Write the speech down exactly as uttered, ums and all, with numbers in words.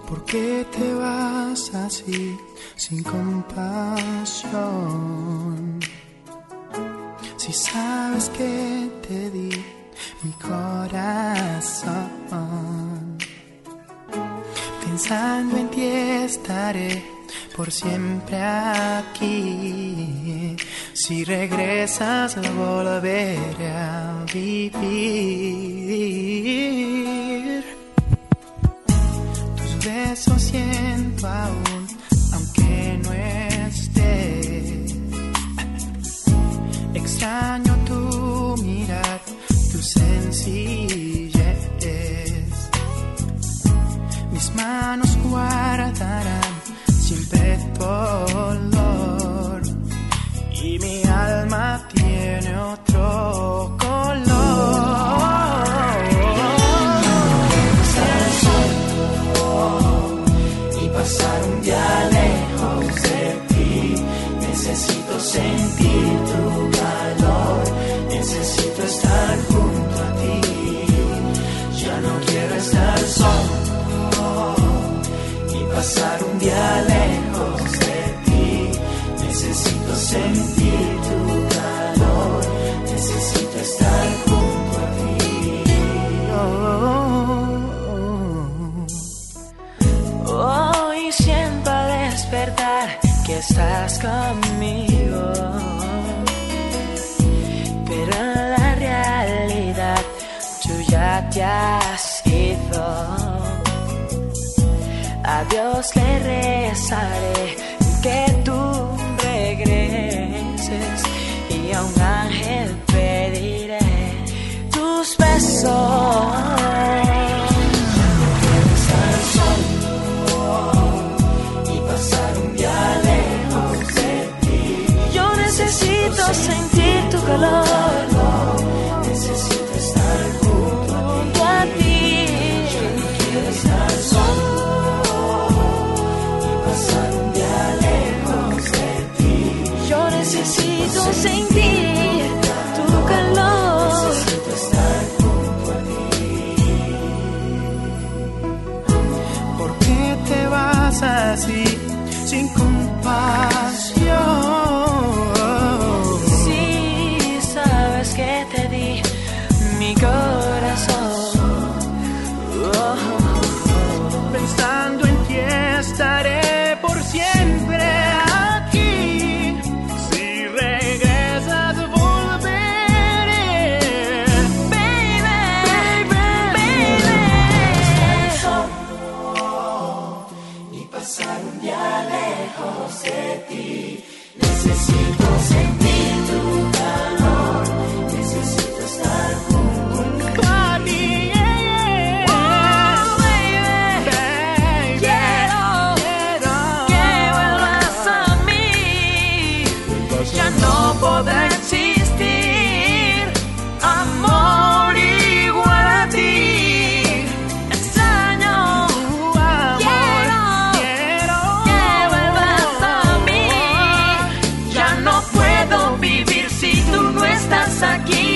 ¿Por qué te vas así sin compasión? Si sabes que te di mi corazón, pensando en ti estaré por siempre aquí. Si regresas volveré a vivir. Tus besos siento aún, aunque no estés. Extraño tu mirar, tu sencillez. Mis manos guardarán siempre tu olor, y mi alma tiene otro color. Estar solo y pasar un día lejos de ti. Necesito sentir tu calor, necesito estar junto a ti. Ya no quiero estar solo y pasar un día lejos de ti. Necesito sentir tu calor, necesito estar junto a ti. Oh, oh, oh. Hoy siento al despertar que estás conmigo, pero en la realidad tú ya te has ido. A Dios le rezaré que tú regreses, y a un ángel pediré tus besos. Quiero estar solo y pasar un día lejos de ti. Yo necesito sentir tu calor, necesito estar junto a ti. Yo no quiero estar solo, necesito sentir tu calor, necesito estar junto a ti. ¿Por qué te vas así sin compasión? Si sabes que te di mi corazón, oh, oh, oh. Pensando en ti estaré por siempre. Necesito sentir tu calor, necesito estar junto a ti. Oh, baby, baby. Quiero, quiero que vuelvas a mí. Ya no podrá existir amor igual a ti. Extraño tu amor, quiero, quiero que vuelvas a mí. Ya no puedo vivir si tú no estás aquí.